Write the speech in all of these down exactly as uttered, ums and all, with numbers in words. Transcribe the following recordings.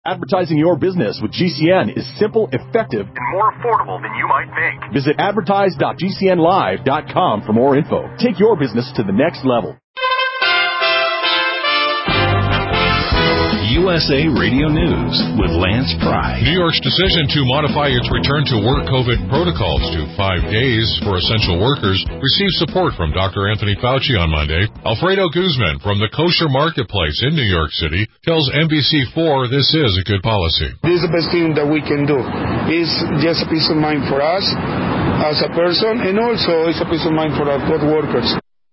Advertising your business with G C N is simple, effective, and more affordable than you might think. Visit advertise dot g c n live dot com for more info. Take your business to the next level. U S A Radio News with Lance Pry. New York's decision to modify its return to work COVID protocols to five days for essential workers received support from Doctor Anthony Fauci on Monday. Alfredo Guzman from the Kosher Marketplace in New York City tells N B C four this is a good policy. This is the best thing that we can do. It's just a peace of mind for us as a person, and also it's a peace of mind for our co-workers.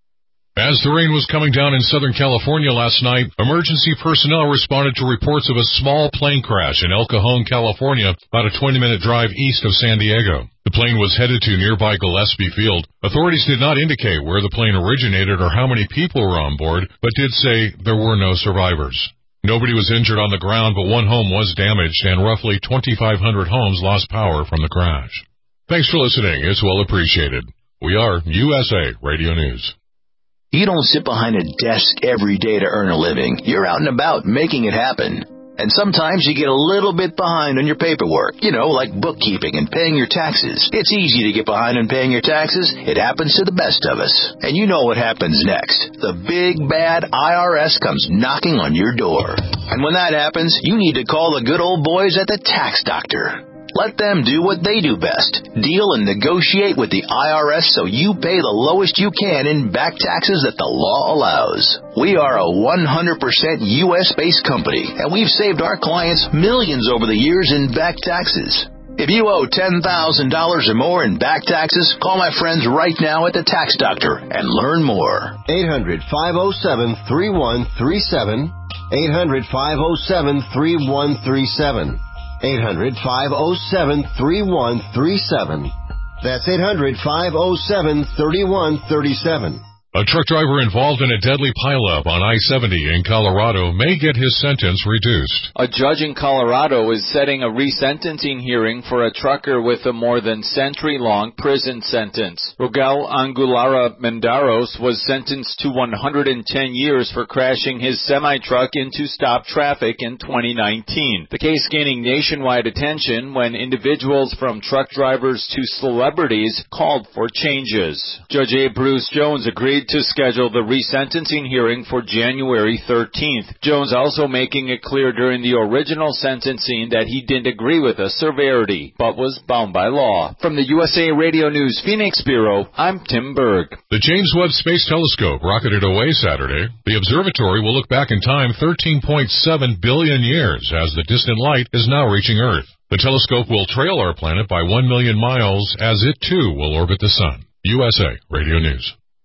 As the rain was coming down in Southern California last night, emergency personnel responded to reports of a small plane crash in El Cajon, California, about a twenty-minute drive east of San Diego. The plane was headed to nearby Gillespie Field. Authorities did not indicate where the plane originated or how many people were on board, but did say there were no survivors. Nobody was injured on the ground, but one home was damaged, and roughly twenty-five hundred homes lost power from the crash. Thanks for listening. It's well appreciated. We are U S A Radio News. You don't sit behind a desk every day to earn a living. You're out and about making it happen. And sometimes you get a little bit behind on your paperwork, you know, like bookkeeping and paying your taxes. It's easy to get behind on paying your taxes. It happens to the best of us. And you know what happens next. The big, bad I R S comes knocking on your door. And when that happens, you need to call the good old boys at the Tax Doctor. Let them do what they do best. Deal and negotiate with the I R S so you pay the lowest you can in back taxes that the law allows. We are a one hundred percent U S-based company, and we've saved our clients millions over the years in back taxes. If you owe ten thousand dollars or more in back taxes, call my friends right now at the Tax Doctor and learn more. eight hundred, five oh seven, three one three seven. eight hundred, five oh seven, three one three seven. eight hundred, five oh seven, three one three seven. That's eight hundred, five oh seven, three one three seven. A truck driver involved in a deadly pileup on I seventy in Colorado may get his sentence reduced. A judge in Colorado is setting a resentencing hearing for a trucker with a more than century-long prison sentence. Rogel Angulara Mendaros was sentenced to one hundred ten years for crashing his semi-truck into stop traffic in twenty nineteen. The case gaining nationwide attention when individuals from truck drivers to celebrities called for changes. Judge A. Bruce Jones agreed to schedule the resentencing hearing for January thirteenth. Jones also making it clear during the original sentencing that he didn't agree with the severity, but was bound by law. From the U S A Radio News Phoenix Bureau, I'm Tim Berg. The James Webb Space Telescope rocketed away Saturday. The observatory will look back in time thirteen point seven billion years as the distant light is now reaching Earth. The telescope will trail our planet by one million miles as it too will orbit the sun. U S A Radio News.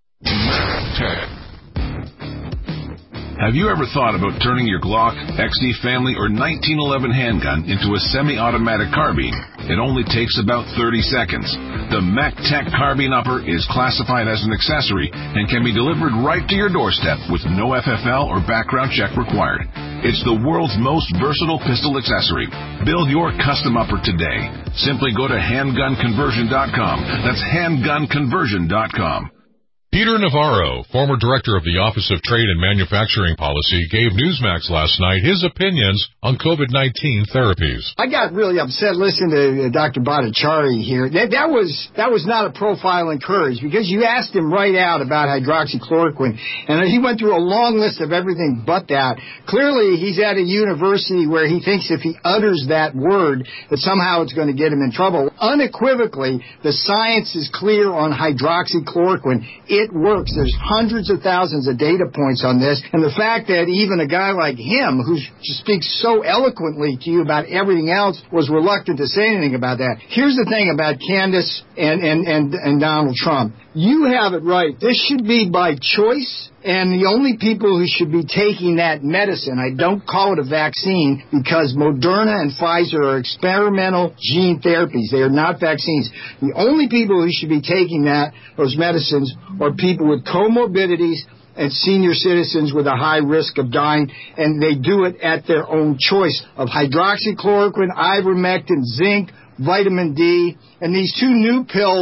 Have you ever thought about turning your Glock, X D Family, or nineteen eleven handgun into a semi-automatic carbine? It only takes about thirty seconds. The MacTech Carbine Upper is classified as an accessory and can be delivered right to your doorstep with no F F L or background check required. It's the world's most versatile pistol accessory. Build your custom upper today. Simply go to handgun conversion dot com. That's handgun conversion dot com. Peter Navarro, former director of the Office of Trade and Manufacturing Policy, gave Newsmax last night his opinions on COVID nineteen therapies. I got really upset listening to Doctor Bhattacharya here. That, that was that was not a profile in courage, because you asked him right out about hydroxychloroquine, and he went through a long list of everything but that. Clearly, he's at a university where he thinks if he utters that word, that somehow it's going to get him in trouble. Unequivocally, the science is clear on hydroxychloroquine. It It works. There's hundreds of thousands of data points on this. And the fact that even a guy like him, who speaks so eloquently to you about everything else, was reluctant to say anything about that. Here's the thing about Candace and, and, and, and Donald Trump. You have it right. This should be by choice. And the only people who should be taking that medicine, I don't call it a vaccine, because Moderna and Pfizer are experimental gene therapies. They are not vaccines. The only people who should be taking that, those medicines, are people with comorbidities and senior citizens with a high risk of dying, and they do it at their own choice of hydroxychloroquine, ivermectin, zinc, vitamin D, and these two new pills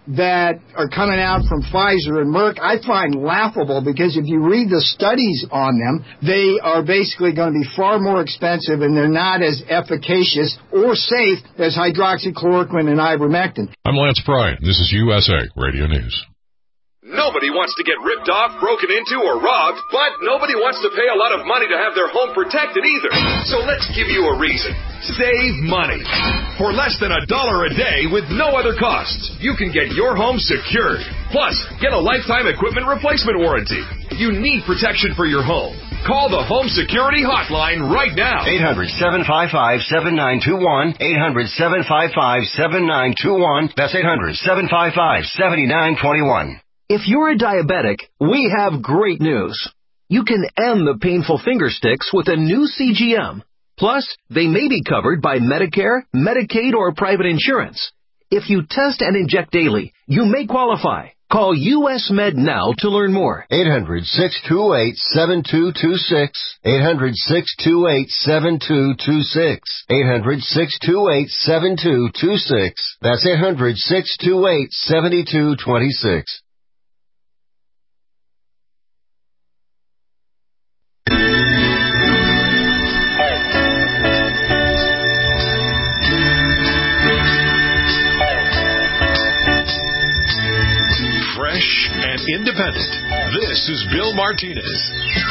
that are coming out from Pfizer and Merck, I find laughable, because if you read the studies on them, they are basically going to be far more expensive, and they're not as efficacious or safe as hydroxychloroquine and ivermectin. I'm Lance Pry. This is U S A Radio News. Nobody wants to get ripped off, broken into, or robbed, but nobody wants to pay a lot of money to have their home protected either. So let's give you a reason. Save money. For less than a dollar a day with no other costs, you can get your home secured. Plus, get a lifetime equipment replacement warranty. You need protection for your home. Call the Home Security Hotline right now. eight hundred, seven five five, seven nine two one. eight hundred, seven five five, seven nine two one. That's eight hundred, seven five five, seven nine two one. If you're a diabetic, we have great news. You can end the painful finger sticks with a new C G M. Plus, they may be covered by Medicare, Medicaid, or private insurance. If you test and inject daily, you may qualify. Call U S Med now to learn more. eight hundred, six two eight, seven two two six. eight hundred, six two eight, seven two two six. eight hundred, six two eight, seven two two six. That's eight hundred, six two eight, seven two two six. And independent. This is Bill Martinez.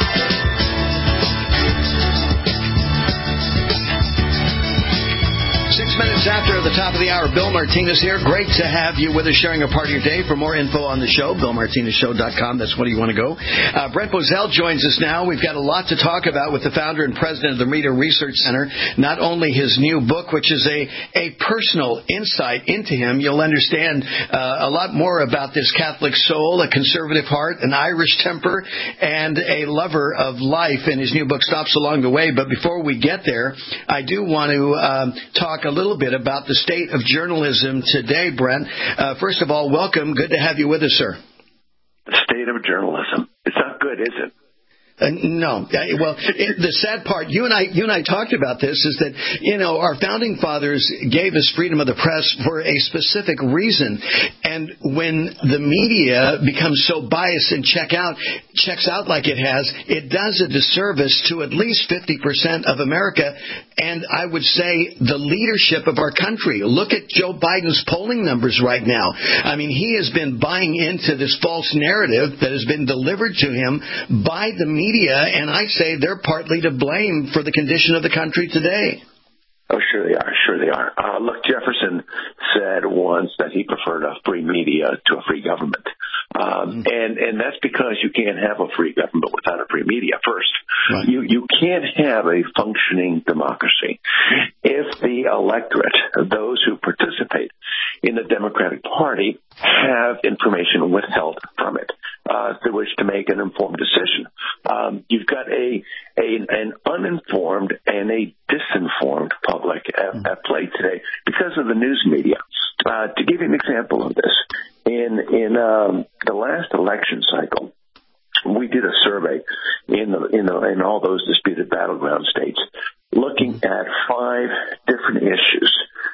Six minutes after the top of the hour, Bill Martinez here. Great to have you with us, sharing a part of your day. For more info on the show, bill martinez show dot com. That's where you want to go. Uh, Brent Bozell joins us now. We've got a lot to talk about with the founder and president of the Media Research Center. Not only his new book, which is a, a personal insight into him. You'll understand uh, a lot more about this Catholic soul, a conservative heart, an Irish temper, and a lover of life in his new book, Stops Along the Way. But before we get there, I do want to um, talk a little bit about the state of journalism today, Brent. Uh, first of all, welcome. Good to have you with us, sir. The state of journalism. It's not good, is it? Uh, no. Well, it, the sad part, you and I, you and I talked about this, is that, you know, our founding fathers gave us freedom of the press for a specific reason. And when the media becomes so biased and check out, checks out like it has, it does a disservice to at least fifty percent of America. And I would say the leadership of our country. Look at Joe Biden's polling numbers right now. I mean, he has been buying into this false narrative that has been delivered to him by the media. Media, and I say they're partly to blame for the condition of the country today. Oh, sure they are. Sure they are. Uh, look, Jefferson said once that he preferred a free media to a free government. Um, and, and that's because you can't have a free government without a free media first. Right. You, you can't have a functioning democracy if the electorate, those who participate in the Democratic Party, have information withheld from it, uh, through which to make an informed decision. Um, you've got a, a, an uninformed and a disinformed public at, at play today because of the news media. Uh, to give you an example of this, in, in, um, the last election cycle, we did a survey in the, in the, in all those disputed battleground states, looking at five different issues,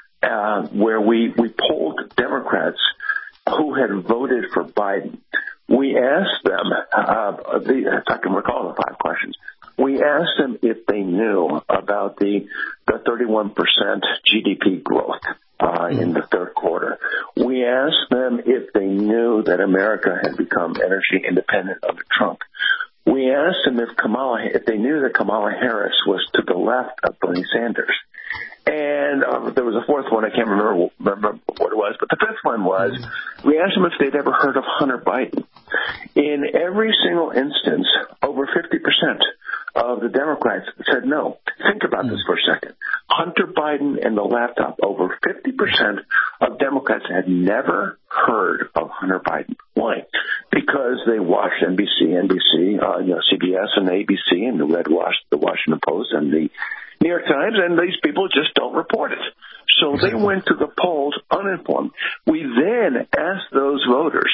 uh, where we, we polled Democrats who had voted for Biden. We asked them, uh, the, if I can recall the five questions, we asked them if they knew about the, the thirty-one percent G D P growth uh, in the third quarter. We asked them if they knew that America had become energy independent under Trump. We asked them if Kamala, if they knew that Kamala Harris was to the left of Bernie Sanders. And uh, there was a fourth one. I can't remember, remember what it was. But the fifth one was, we asked them if they'd ever heard of Hunter Biden. In every single instance, over fifty percent of the Democrats said no. Think about this for a second. Hunter Biden and the laptop, over fifty percent of Democrats had never heard of Hunter Biden. Why? Because they watched N B C, N B C, uh, you know, C B S and A B C and the Red Wash, the Washington Post and the New York Times, and these people just don't report it. So they went to the polls uninformed. We then asked those voters,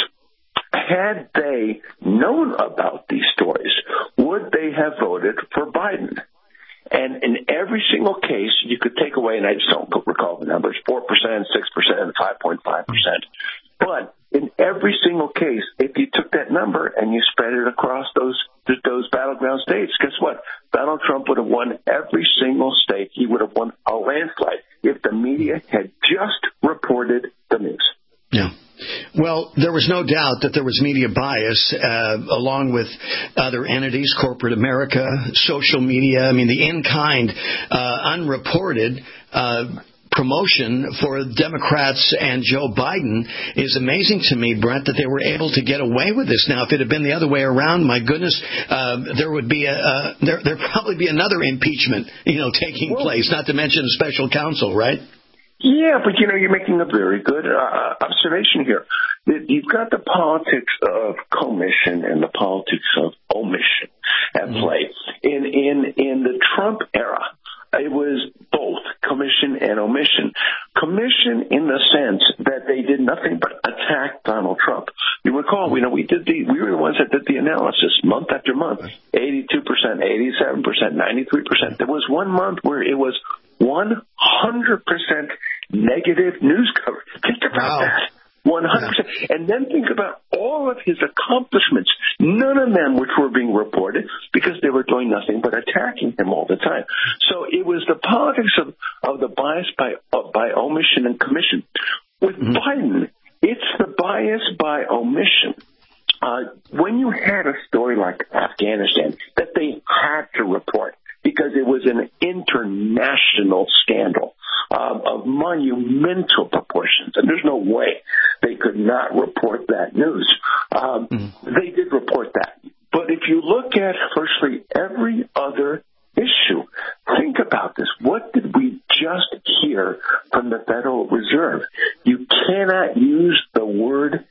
had they known about these stories, would they have voted for Biden? And in every single case, you could take away, and I just don't recall the numbers, four percent, six percent, five point five percent. But in every single case, if you took that number and you spread it across those those battleground states, guess what? Donald Trump would have won every single state. He would have won a landslide if the media had just reported the news. Yeah. Well, there was no doubt that there was media bias, uh, along with other entities, corporate America, social media. I mean, the in-kind, uh, unreported uh promotion for Democrats and Joe Biden is amazing to me, Brent, that they were able to get away with this. Now, if it had been the other way around, my goodness, uh, there would be a uh, there there'd probably be another impeachment, you know, taking well, place. Not to mention a special counsel, right? Yeah, but you know, you're making a very good uh, observation here. You've got the politics of commission and the politics of omission at play. In in in the Trump era, it was both commission and omission. Commission in the sense that they did nothing but attack Donald Trump. You recall, we know we did the we were the ones that did the analysis month after month. eighty-two percent, eighty-seven percent, ninety-three percent. There was one month where it was one hundred percent negative news coverage. Think about wow. that. one hundred percent. Yeah. And then think about all of his accomplishments, none of them which were being reported because they were doing nothing but attacking him all the time. So it was the politics of, of the bias by uh, by omission and commission. With mm-hmm. Biden, it's the bias by omission. Uh, when you had a story like Afghanistan that they had to report because it was an international scandal um, of monumental proportions, and there's no way they could not report that news. Um, mm. They did report that. But if you look at virtually every other issue, think about this. What did we just hear from the Federal Reserve? You cannot use the word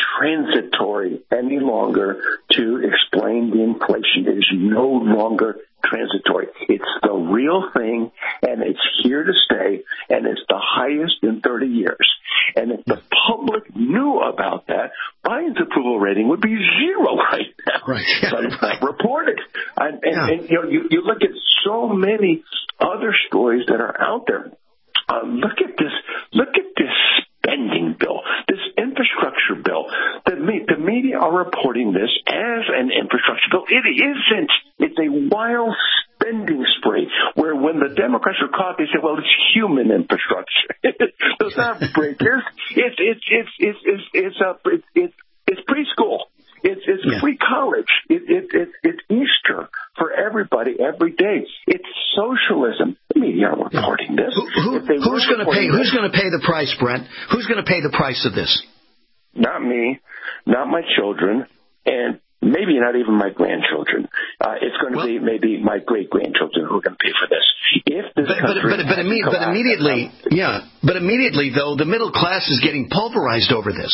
transitory any longer to explain the inflation. It is no longer transitory. It's the real thing, and it's here to stay, and it's the highest in thirty years. And if the public knew about that, Biden's approval rating would be zero right now. Right. But it's not reported. And, and, yeah. and you know, you, you look at so many other stories that are out there. Uh, look at this. Look at this spending bill, this infrastructure bill. The, the media are reporting this as an infrastructure bill. It isn't. It's a wild spending spree where when the Democrats are caught, they say, well, it's human infrastructure. It's not breakers. It's, it's, it's, it's, it's, it's, a, it's, it's, it's preschool. It's, it's yeah. free college. It, it, it, it's Easter for everybody every day. It's socialism. The media are reporting this. Who, who, who's going to pay? This, who's going to pay the price, Brent? Who's going to pay the price of this? Not me, not my children, and maybe not even my grandchildren. Uh, it's going to well, be maybe my great grandchildren who are going to pay for this. If this but, country but, but, but, imme- but immediately, yeah, but immediately though, the middle class is getting pulverized over this.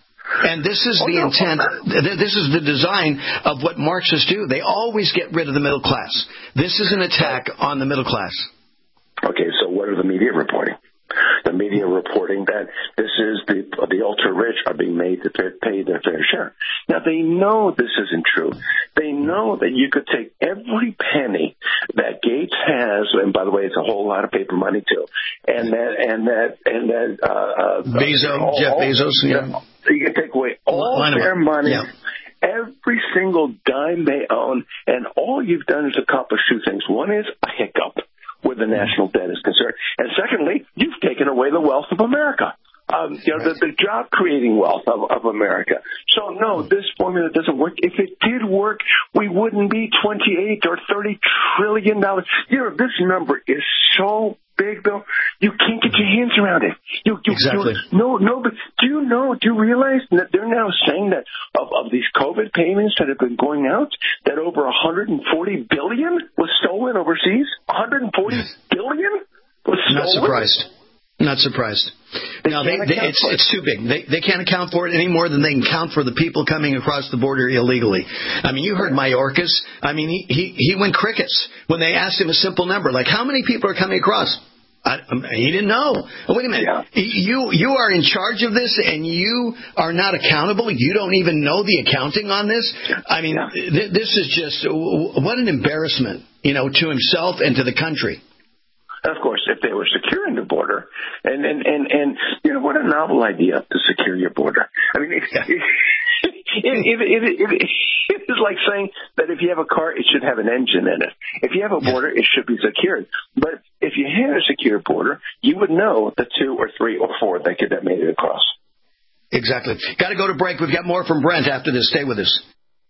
And this is the intent, this is the design of what Marxists do. They always get rid of the middle class. This is an attack on the middle class. Okay, so what are the media reporting? The media reporting that this is the the ultra-rich are being made to pay their fair share. Now, they know this isn't true. They know that you could take every penny that Gates has, and by the way, it's a whole lot of paper money, too, and that, and that, and that, uh, uh Bezos, all, Jeff Bezos, yeah. You can take away all their money. Yeah. Every single dime they own, and all you've done is accomplish two things. One is a hiccup where the national debt is concerned. And secondly, you've taken away the wealth of America, um, you know, the, the job-creating wealth of, of America. So, no, this formula doesn't work. If it did work, we wouldn't be twenty-eight or thirty trillion dollars. You know, this number is so big, Bill, you can't get your hands around it. You, you, exactly. You, no, no, but do you know, do you realize that they're now saying that of, of these COVID payments that have been going out, that over one hundred forty billion dollars was stolen overseas? one hundred forty billion dollars was stolen? Not surprised. Not surprised. They no, they, they, it's, it's too big. They, they can't account for it any more than they can count for the people coming across the border illegally. I mean, you heard Mayorkas. I mean, he, he, he went crickets when they asked him a simple number, like how many people are coming across? I, um, he didn't know. Wait a minute. Yeah. You you are in charge of this, and you are not accountable. You don't even know the accounting on this. I mean, yeah. th- this is just what an embarrassment, you know, to himself and to the country. of course, if they were securing the border, and, and, and, and you know, what a novel idea to secure your border. I mean, it, it, it, it, it, it, it's like saying that if you have a car, it should have an engine in it. If you have a border, it should be secured. But if you had a secure border, you would know the two or three or four that could have made it across. Exactly. Got to go to break. We've got more from Brent after this. Stay with us.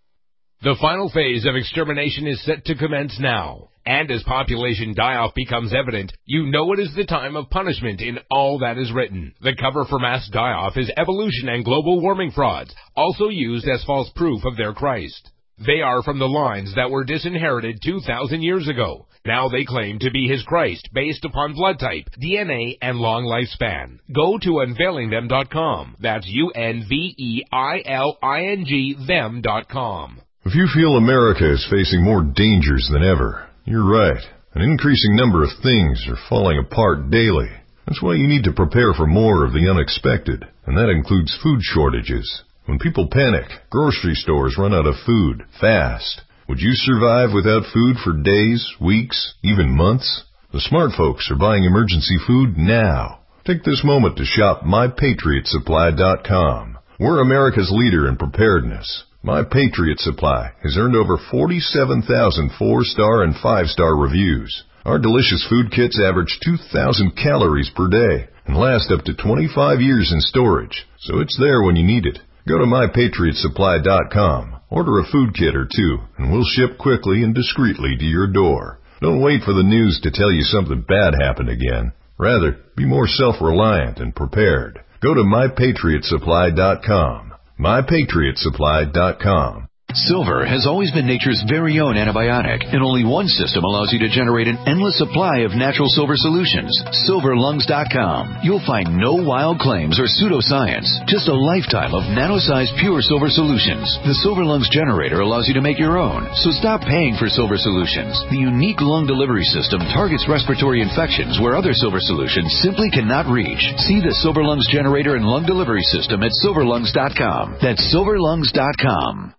The final phase of extermination is set to commence now. And as population die-off becomes evident, you know it is the time of punishment in all that is written. The cover for mass die-off is evolution and global warming frauds, also used as false proof of their Christ. They are from the lines that were disinherited two thousand years ago. Now they claim to be his Christ based upon blood type, D N A, and long lifespan. Go to unveiling them dot com. That's U N V E I L I N G them dot com. If you feel America is facing more dangers than ever, you're right. An increasing number of things are falling apart daily. That's why you need to prepare for more of the unexpected, and that includes food shortages. When people panic, grocery stores run out of food fast. Would you survive without food for days, weeks, even months? The smart folks are buying emergency food now. Take this moment to shop my patriot supply dot com. We're America's leader in preparedness. My Patriot Supply has earned over forty-seven thousand four-star and five-star reviews. Our delicious food kits average two thousand calories per day and last up to twenty-five years in storage, so it's there when you need it. Go to my patriot supply dot com, order a food kit or two, and we'll ship quickly and discreetly to your door. Don't wait for the news to tell you something bad happened again. Rather, be more self-reliant and prepared. Go to my patriot supply dot com. my patriot supply dot com. Silver has always been nature's very own antibiotic, and only one system allows you to generate an endless supply of natural silver solutions. silver lungs dot com. You'll find no wild claims or pseudoscience, just a lifetime of nano-sized pure silver solutions. The Silver Lungs generator allows you to make your own, so stop paying for silver solutions. The unique lung delivery system targets respiratory infections where other silver solutions simply cannot reach. See the Silver Lungs generator and lung delivery system at silver lungs dot com. That's silver lungs dot com.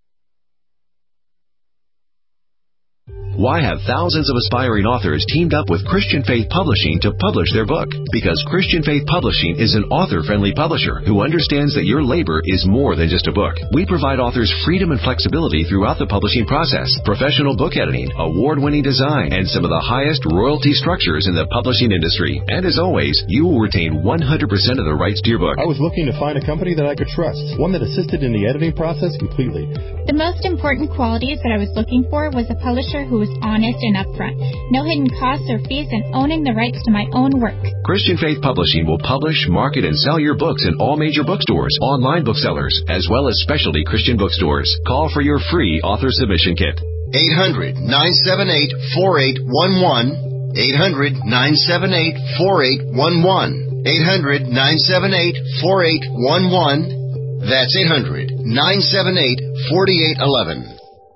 Why have thousands of aspiring authors teamed up with Christian Faith Publishing to publish their book? Because Christian Faith Publishing is an author-friendly publisher who understands that your labor is more than just a book. We provide authors freedom and flexibility throughout the publishing process, professional book editing, award-winning design, and some of the highest royalty structures in the publishing industry. And as always, you will retain one hundred percent of the rights to your book. I was looking to find a company that I could trust, one that assisted in the editing process completely. The most important qualities that I was looking for was a publisher who was honest and upfront, no hidden costs or fees, and owning the rights to my own work. Christian Faith Publishing will publish, market, and sell your books in all major bookstores, online booksellers, as well as specialty Christian bookstores. Call for your free author submission kit. eight hundred, nine seven eight, four eight one one. eight hundred, nine seven eight, four eight one one. eight hundred, nine seven eight, four eight one one. That's eight hundred, nine seven eight, four eight one one.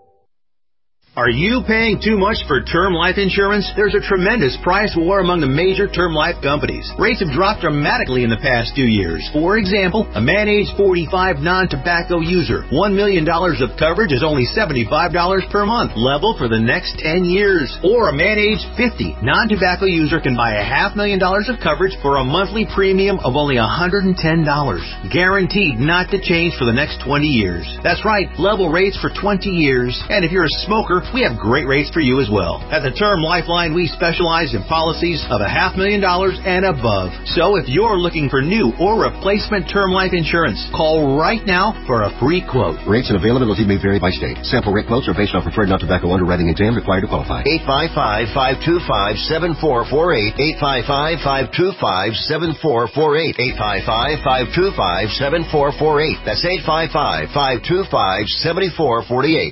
Are you paying too much for term life insurance? There's a tremendous price war among the major term life companies. Rates have dropped dramatically in the past two years. For example, a man age forty-five non-tobacco user, one million dollars of coverage is only seventy-five dollars per month, level for the next ten years. Or a man age fifty non-tobacco user can buy a half million dollars of coverage for a monthly premium of only one hundred ten dollars. Guaranteed not to change for the next twenty years. That's right, level rates for twenty years. And if you're a smoker, we have great rates for you as well. At the Term Lifeline, we specialize in policies of a half million dollars and above. So if you're looking for new or replacement term life insurance, call right now for a free quote. Rates and availability may vary by state. Sample rate quotes are based on preferred non-tobacco underwriting exam required to qualify. eight five five, five two five, seven four four eight. eight five five, five two five, seven four four eight. eight five five, five two five, seven four four eight. That's eight five five, five two five, seven four four eight.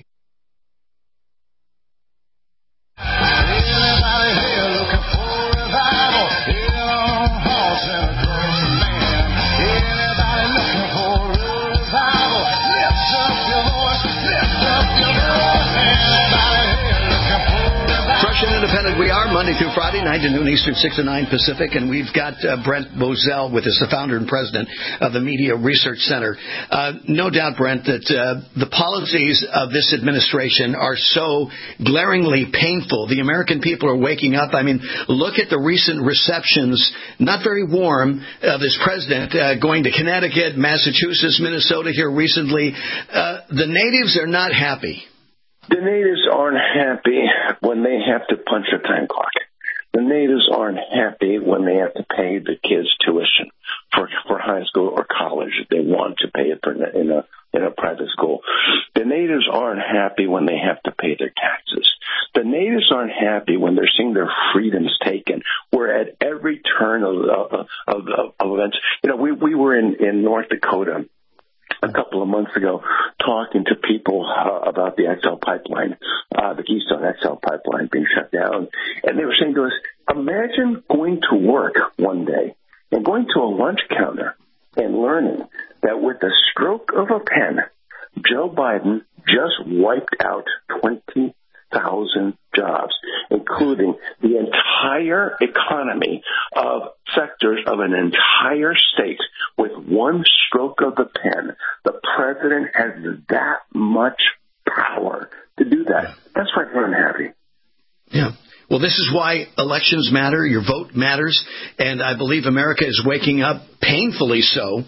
Independent we are, Monday through Friday, nine to noon Eastern, six to nine Pacific, and we've got uh, Brent Bozell with us, the founder and president of the Media Research Center. Uh, no doubt, Brent, that uh, the policies of this administration are so glaringly painful. The American people are waking up. I mean, look at the recent receptions, not very warm, of this president uh, going to Connecticut, Massachusetts, Minnesota here recently. Uh, the natives are not happy. The natives aren't happy when they have to punch a time clock. The natives aren't happy when they have to pay the kids' tuition for for high school or college if they want to pay it for in a in a private school. The natives aren't happy when they have to pay their taxes. The natives aren't happy when they're seeing their freedoms taken. We're at every turn of of, of, of events. You know, we we were in in North Dakota a couple of months ago talking to people uh, about the X L pipeline, uh, the Keystone X L pipeline being shut down. And they were saying to us, imagine going to work one day and going to a lunch counter and learning that with the stroke of a pen, Joe Biden just wiped out twenty thousand jobs, including the entire economy of sectors of an entire state with one stroke of the pen. The president has that much power to do that. That's why we're unhappy. Yeah. Well, this is why elections matter. Your vote matters. And I believe America is waking up, painfully so,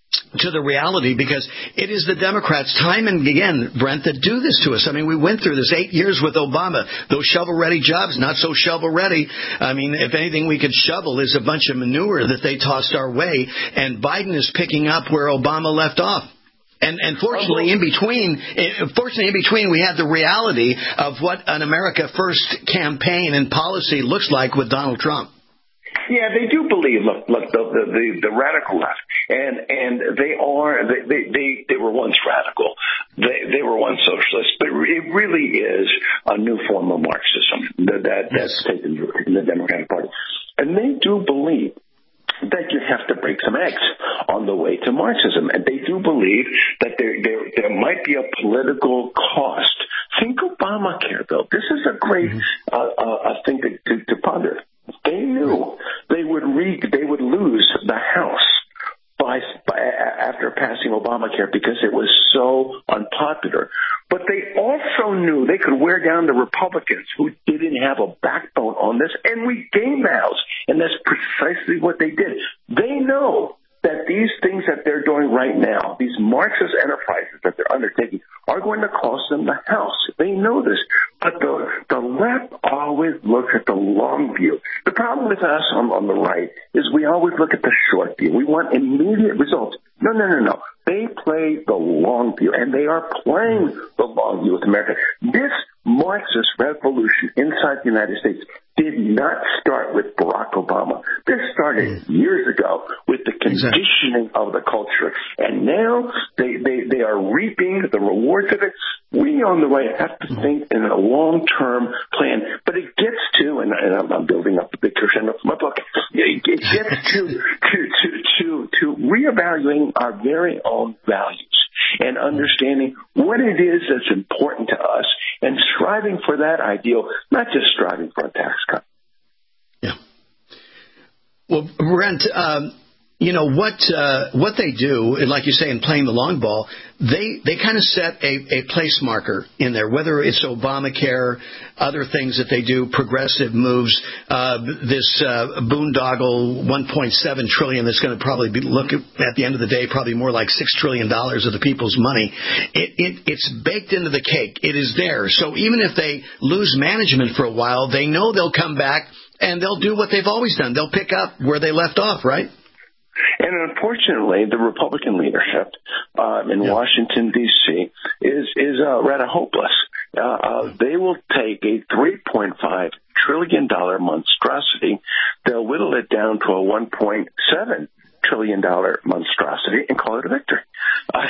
to the reality, because it is the Democrats, time and again, Brent, that do this to us. I mean, we went through this eight years with Obama. Those shovel-ready jobs, not so shovel-ready. I mean, if anything we could shovel is a bunch of manure that they tossed our way, and Biden is picking up where Obama left off. And, and fortunately, in between, fortunately, in between, we had the reality of what an America First campaign and policy looks like with Donald Trump. Yeah, they do believe. Look, look, the the, the, the radical left, and and they are they, they they they were once radical, they they were once socialist, but it really is a new form of Marxism that, that that's taken in the Democratic Party, and they do believe that you have to break some eggs on the way to Marxism, and they do believe that there there there might be a political cost. Think Obamacare, though. This is a great uh, uh, thing to, to, to ponder. They knew they would re- they would lose the House by, by after passing Obamacare because it was so unpopular. But they also knew they could wear down the Republicans who didn't have a backbone on this and regain the House. And that's precisely what they did. They know that these things that they're doing right now, these Marxist enterprises that they're undertaking, are going to cost them the House. They know this. But the, the left always looks at the long view. The problem with us on, on the right is we always look at the short view. We want immediate results. No, no, no, no. They play the long view, and they are playing the long view with America. This Marxist revolution inside the United States did not start with Barack Obama. This started years ago with the conditioning of the culture. And now they, they, they are reaping the rewards of it. We on the right have to think in a long-term plan. But it gets to, and, and I'm, I'm building up the big crescendo for my book, it, it gets to, to, to, to, to reevaluating our very own values and understanding what it is that's important to us and striving for that ideal, not just striving for a tax cut. Yeah. Well, Brent, um, you know, what uh, what they do, like you say, in playing the long ball, they, they kind of set a, a place marker in there, whether it's Obamacare, other things that they do, progressive moves, uh, this uh, boondoggle one point seven trillion dollars that's going to probably be, look at the end of the day, probably more like six trillion dollars of the people's money. It, it, it's baked into the cake. It is there. So even if they lose management for a while, they know they'll come back and they'll do what they've always done. They'll pick up where they left off, right? And unfortunately, the Republican leadership um, in yeah. Washington, D C is is uh, rather hopeless. Uh, uh, they will take a three point five trillion dollars monstrosity, they'll whittle it down to a one point seven trillion dollars monstrosity and call it a victory. Uh,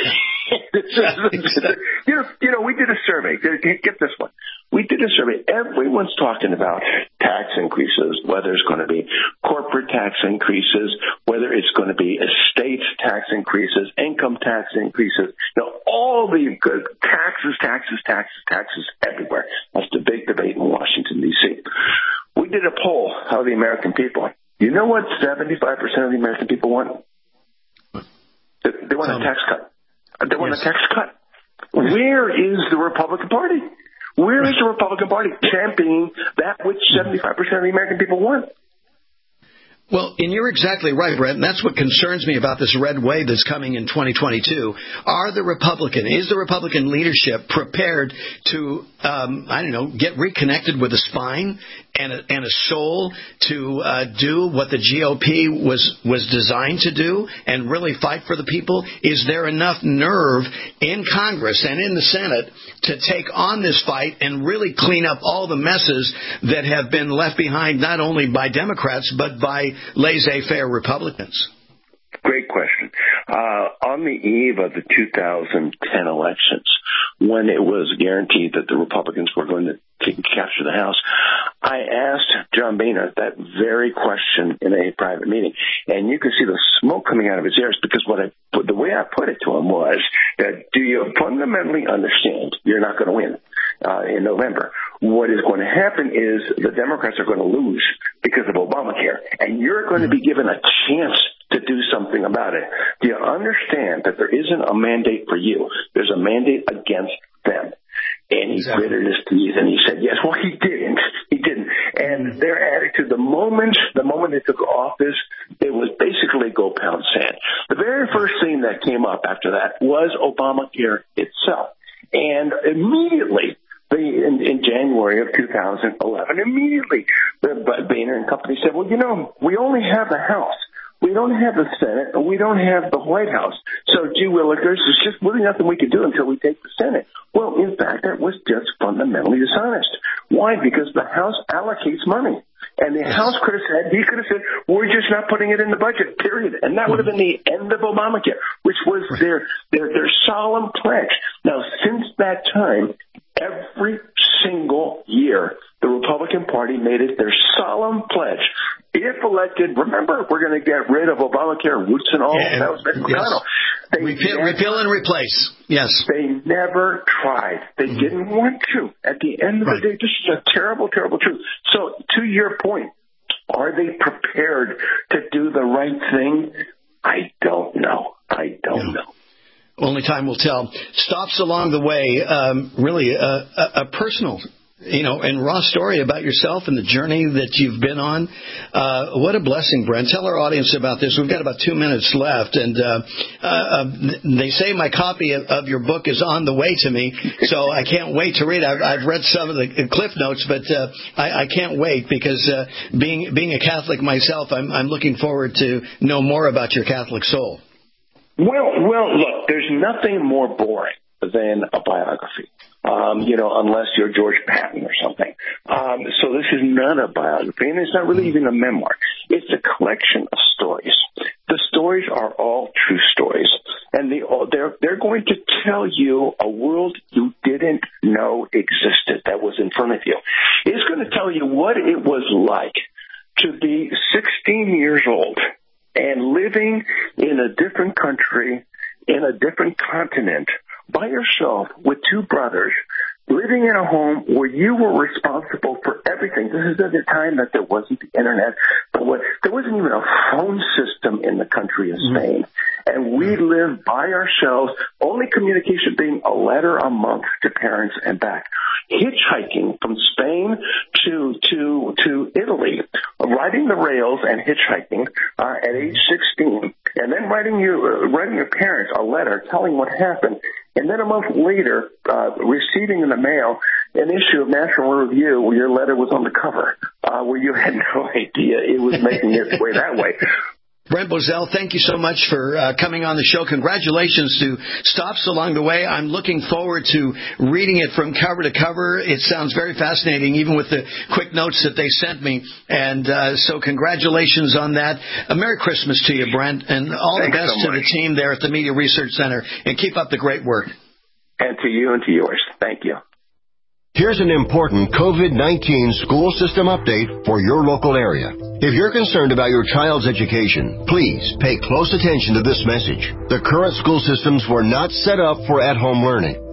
you know, you know, we did a survey. Get this one. We did a survey. Everyone's talking about tax increases, whether it's going to be corporate tax increases, whether it's going to be estate tax increases, income tax increases. You know, all the good taxes, taxes, taxes, taxes everywhere. That's the big debate in Washington, D C. We did a poll of the American people. You know what seventy-five percent of the American people want? They, they want um, a tax cut. They want yes. a tax cut. Where is the Republican Party? Where is the Republican Party championing that which seventy-five percent of the American people want? Well, and you're exactly right, Brent. And that's what concerns me about this red wave that's coming in twenty twenty-two. Are the Republican, is the Republican leadership prepared to, um, I don't know, get reconnected with a spine and a, and a soul to uh, do what the G O P was was designed to do and really fight for the people? Is there enough nerve in Congress and in the Senate to take on this fight and really clean up all the messes that have been left behind not only by Democrats but by laissez-faire Republicans? Great question. Uh, on the eve of the two thousand ten elections, when it was guaranteed that the Republicans were going to take, capture the House, I asked John Boehner that very question in a private meeting, and you could see the smoke coming out of his ears because what I, the way I put it to him was that do you fundamentally understand you're not going to win uh, in November? What is going to happen is the Democrats are going to lose because of Obamacare, and you're going to be given a chance to do something about it. Do you understand that there isn't a mandate for you? There's a mandate against them. And he exactly. gritted his teeth and he said, yes, well, he didn't. He didn't. And their attitude, the moment, the moment they took office, it was basically go pound sand. The very first thing that came up after that was Obamacare itself. And immediately, the, in, in January of two thousand eleven, immediately, the Boehner and company said, well, you know, we only have the House. We don't have the Senate, and we don't have the White House. So, gee willikers, there's just really nothing we can do until we take the Senate. Well, in fact, that was just fundamentally dishonest. Why? Because the House allocates money. And the House could have said, he could have said, we're just not putting it in the budget, period. And that would have been the end of Obamacare, which was their, their, their solemn pledge. Now, since that time, every single year, the Republican Party made it their solemn pledge. If elected, remember, we're going to get rid of Obamacare, roots and all. Yeah, that was Mitch McConnell. Yes. Repeal, never, repeal and replace. Yes. They never tried. They mm-hmm. didn't want to. At the end of right. the day, this is a terrible, terrible truth. So, to your point, are they prepared to do the right thing? I don't know. I don't yeah. know. Only time will tell. Stops along the way, um, really a, a, a personal, you know, and raw story about yourself and the journey that you've been on. Uh, what a blessing, Brent. Tell our audience about this. We've got about two minutes left, and uh, uh, they say my copy of, of your book is on the way to me, so I can't wait to read. I've, I've read some of the cliff notes, but uh, I, I can't wait because uh, being being a Catholic myself, I'm, I'm looking forward to know more about your Catholic soul. Well, well, look, there's nothing more boring than a biography, um, you know, unless you're George Patton or something. Um, so this is not a biography, and it's not really even a memoir. It's a collection of stories. The stories are all true stories, and they all, they're they're going to tell you a world you didn't know existed that was in front of you. It's going to tell you what it was like to be sixteen years old and living in a different country, in a different continent, by yourself with two brothers, living in a home where you were responsible for everything. This is at the time that there wasn't the internet, but what, there wasn't even a phone system in the country of Spain. And we lived by ourselves, only communication being a letter a month to parents and back. Hitchhiking from Spain to to to Italy, riding the rails and hitchhiking uh, at age sixteen, and then writing your uh, writing your parents a letter telling what happened, and then a month later uh, receiving in the mail an issue of National Review where your letter was on the cover, uh, where you had no idea it was making its way that way. Brent Bozell, thank you so much for uh, coming on the show. Congratulations to Stops Along the Way. I'm looking forward to reading it from cover to cover. It sounds very fascinating, even with the quick notes that they sent me. And uh, so congratulations on that. A Merry Christmas to you, Brent, and all Thanks the best so to the team there at the Media Research Center. And keep up the great work. And to you and to yours. Thank you. Here's an important COVID nineteen school system update for your local area. If you're concerned about your child's education, please pay close attention to this message. The current school systems were not set up for at-home learning.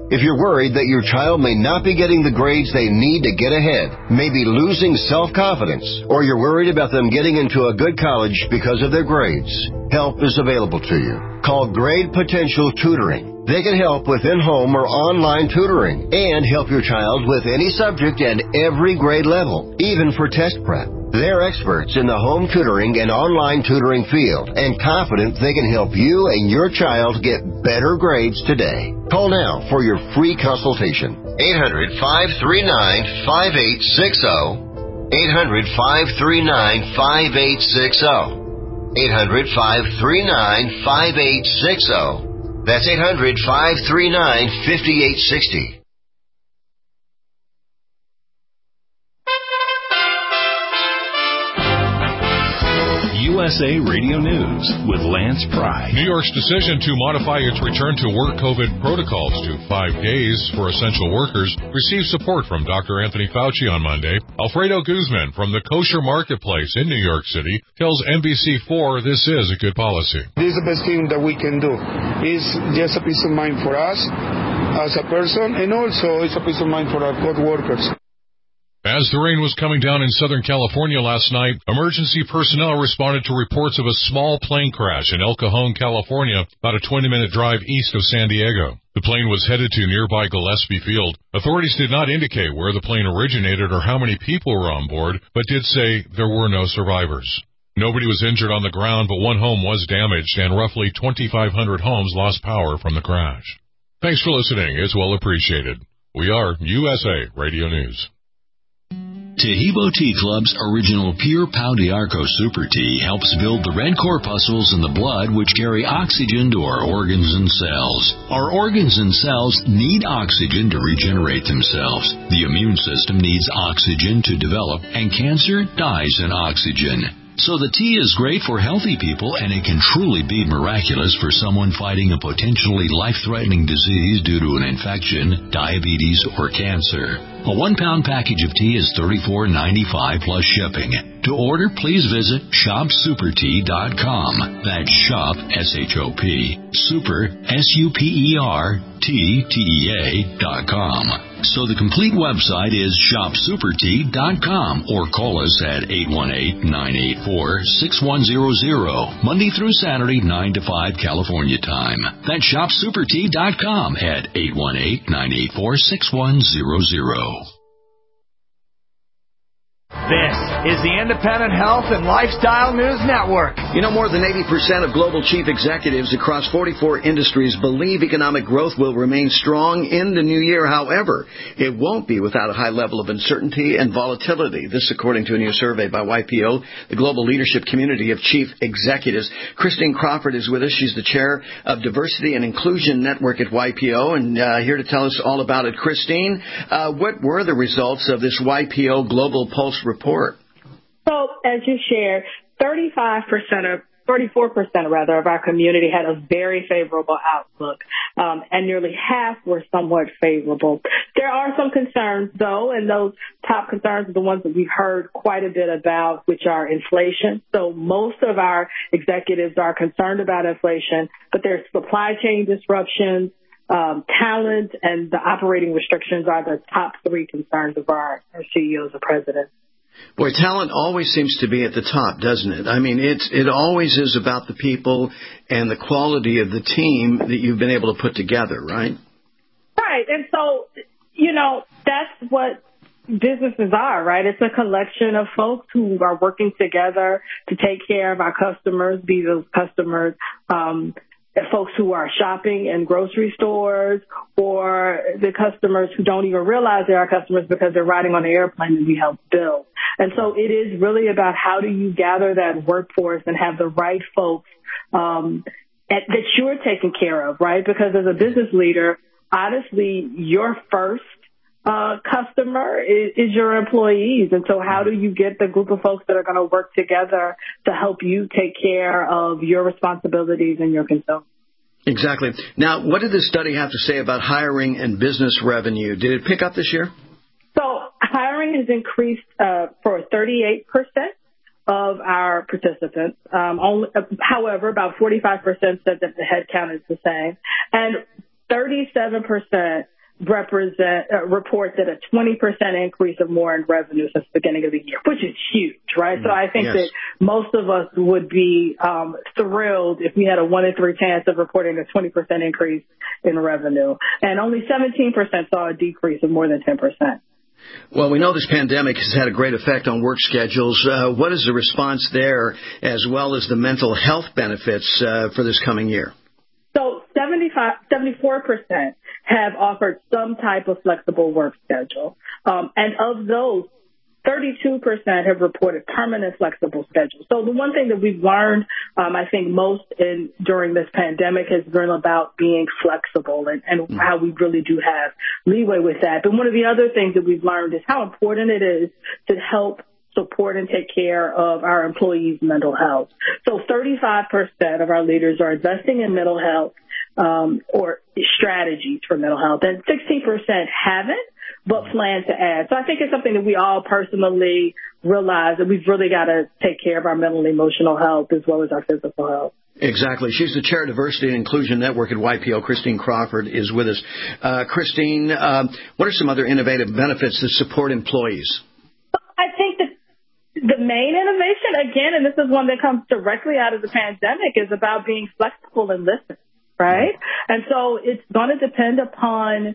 If you're worried that your child may not be getting the grades they need to get ahead, maybe losing self-confidence, or you're worried about them getting into a good college because of their grades, help is available to you. Call Grade Potential Tutoring. They can help with in-home or online tutoring and help your child with any subject and every grade level, even for test prep. They're experts in the home tutoring and online tutoring field and confident they can help you and your child get better grades today. Call now for your free consultation. eight hundred, five three nine, five eight six zero. eight hundred, five three nine, five eight six zero. eight hundred, five three nine, five eight six zero. That's eight hundred, five three nine, five eight six zero. U S A Radio News with Lance Pry. New York's decision to modify its return to work COVID protocols to five days for essential workers received support from Doctor Anthony Fauci on Monday. Alfredo Guzman from the Kosher Marketplace in New York City tells N B C four this is a good policy. This is the best thing that we can do. It's just a peace of mind for us as a person, and also it's a peace of mind for our co-workers. As the rain was coming down in Southern California last night, emergency personnel responded to reports of a small plane crash in El Cajon, California, about a twenty-minute drive east of San Diego. The plane was headed to nearby Gillespie Field. Authorities did not indicate where the plane originated or how many people were on board, but did say there were no survivors. Nobody was injured on the ground, but one home was damaged, and roughly twenty-five hundred homes lost power from the crash. Thanks for listening. It's well appreciated. We are U S A Radio News. Tahibo Tea Club's original Pure Pau d'Arco Super Tea helps build the red corpuscles in the blood which carry oxygen to our organs and cells. Our organs and cells need oxygen to regenerate themselves. The immune system needs oxygen to develop, and cancer dies in oxygen. So the tea is great for healthy people, and it can truly be miraculous for someone fighting a potentially life-threatening disease due to an infection, diabetes, or cancer. A one-pound package of tea is thirty-four ninety-five plus shipping. To order, please visit shop super tea dot com. That's shop, S H O P, super, S U P E R, T, T E A, dot com. So the complete website is shop super tea dot com, or call us at eight one eight, nine eight four, six one zero zero, Monday through Saturday, nine to five California time. That's shop super tea dot com at eight one eight, nine eight four, six one zero zero. This is the Independent Health and Lifestyle News Network. You know, more than eighty percent of global chief executives across forty-four industries believe economic growth will remain strong in the new year. However, it won't be without a high level of uncertainty and volatility. This, according to a new survey by Y P O, the global leadership community of chief executives. Christine Crawford is with us. She's the chair of Diversity and Inclusion Network at Y P O, and uh, here to tell us all about it. Christine, uh, what were the results of this Y P O Global Pulse report? So, as you shared, thirty-five percent of thirty-four percent rather of our community had a very favorable outlook, um, and nearly half were somewhat favorable. There are some concerns, though, and those top concerns are the ones that we've heard quite a bit about, which are inflation. So most of our executives are concerned about inflation, but there's supply chain disruptions, um, talent, and the operating restrictions are the top three concerns of our, our C E Os and presidents. Boy, talent always seems to be at the top, doesn't it? I mean, it's it always is about the people and the quality of the team that you've been able to put together, right? Right. And so, you know, that's what businesses are, right? It's a collection of folks who are working together to take care of our customers, be those customers, um, folks who are shopping in grocery stores, or the customers who don't even realize they are customers because they're riding on the airplane that we help build. And so it is really about how do you gather that workforce and have the right folks um, at, that you're taking care of, right? Because as a business leader, honestly, your first uh, customer is, is your employees. And so how do you get the group of folks that are going to work together to help you take care of your responsibilities and your consumers? Exactly. Now, what did this study have to say about hiring and business revenue? Did it pick up this year? So hiring has increased uh, for thirty-eight percent of our participants. Um, only, uh, however, about forty-five percent said that the headcount is the same. And thirty-seven percent represent uh, report that a twenty percent increase or more in revenue since the beginning of the year, which is huge, right? So I think yes. that most of us would be um, thrilled if we had a one in three chance of reporting a twenty percent increase in revenue. And only seventeen percent saw a decrease of more than ten percent. Well, we know this pandemic has had a great effect on work schedules. Uh, what is the response there, as well as the mental health benefits uh, for this coming year? So seventy-five, seventy-four percent have offered some type of flexible work schedule. Um, and of those, thirty-two percent have reported permanent flexible schedules. So the one thing that we've learned, um, I think most in during this pandemic has been about being flexible and, and mm. how we really do have leeway with that. But one of the other things that we've learned is how important it is to help support and take care of our employees' mental health. So thirty-five percent of our leaders are investing in mental health um, or strategies for mental health, and sixteen percent haven't, but plan to add. So I think it's something that we all personally realize that we've really got to take care of our mental and emotional health as well as our physical health. Exactly. She's the chair of Diversity and Inclusion Network at Y P O. Christine Crawford is with us. Uh, Christine, uh, what are some other innovative benefits that support employees? I think that the main innovation, again, and this is one that comes directly out of the pandemic, is about being flexible and listening, right? And so it's going to depend upon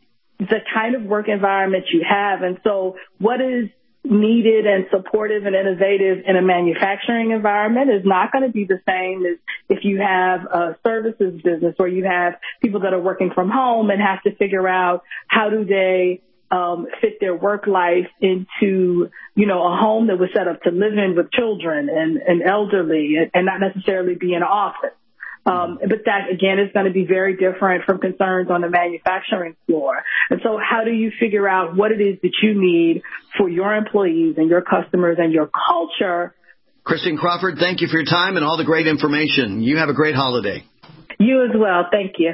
the kind of work environment you have. And so what is needed and supportive and innovative in a manufacturing environment is not going to be the same as if you have a services business where you have people that are working from home and have to figure out how do they um, fit their work life into, you know, a home that was set up to live in with children and, and elderly and, and not necessarily be in an office. Um, but that, again, is going to be very different from concerns on the manufacturing floor. And so how do you figure out what it is that you need for your employees and your customers and your culture? Christine Crawford, thank you for your time and all the great information. You have a great holiday. You as well. Thank you.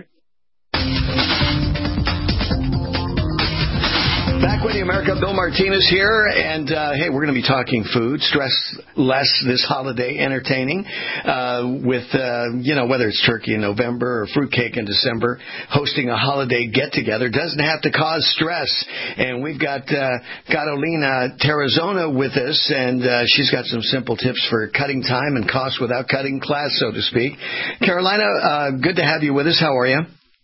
Back with you, America. Bill Martinez here, and uh, hey, we're going to be talking food, stress less this holiday, entertaining uh, with, uh, you know, whether it's turkey in November or fruitcake in December, hosting a holiday get-together doesn't have to cause stress. And we've got uh, Carolina Tarazona with us, and uh, she's got some simple tips for cutting time and cost without cutting class, so to speak. Carolina, uh, good to have you with us. How are you?